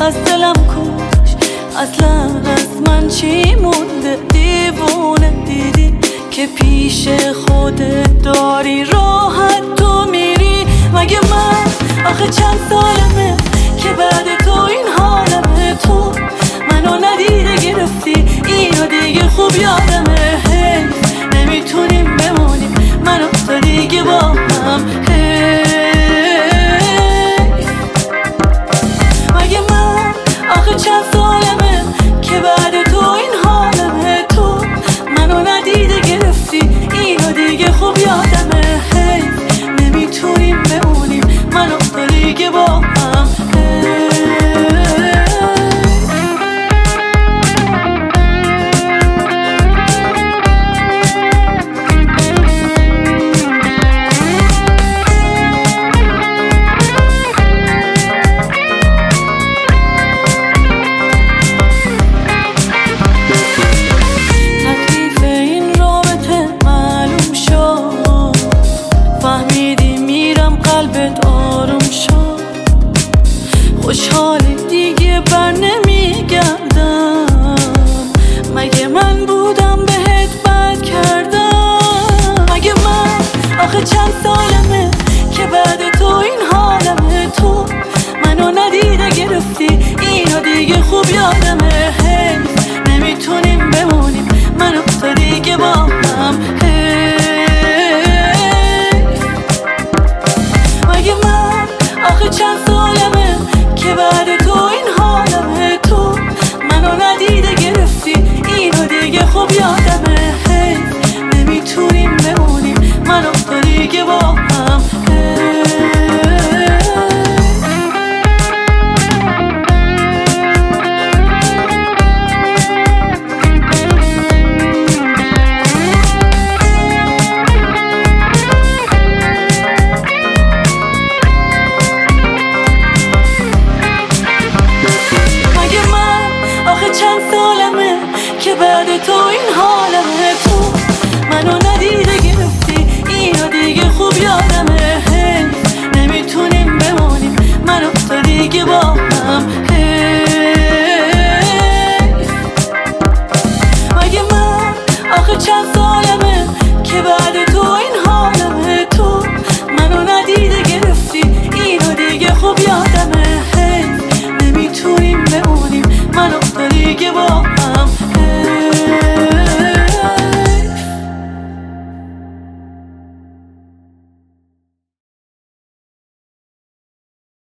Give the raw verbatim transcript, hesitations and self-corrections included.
از دلم کوش، اصلا از من چی مونده؟ دیوونه دیدی که پیش خودت داری راحت تو میری. مگه من آخه چند سالمه که بعد تو این حالمه؟ تو منو ندیده گرفتی، اینو دیگه خوب یادمه. حیف نمیتونیم بمونیم منو تو دیگه با هم. حیف مگه من آخه چند سالمه که بعد تو این حالمه؟ تو منو ندیده گرفتی، اینو دیگه خوب یادمه. حیف نمیتونیم بمونیم منو تو دیگه با هم. قلبت آروم شد، خوشحالی دیگه بر نمیگردم. مگه من بودم بهت بد کردم؟ مگه من آخه چند سالمه که بعد تو این حالمه؟ تو منو ندیده گرفتی، اینو دیگه خوب یادمه. حیف نمیتونیم بمونیم منو تو دیگه با هم. مگه من آخه چند سالمه که بعد تو این حالمه؟ تو منو ندیده گرفتی، اینو دیگه خوب یادمه.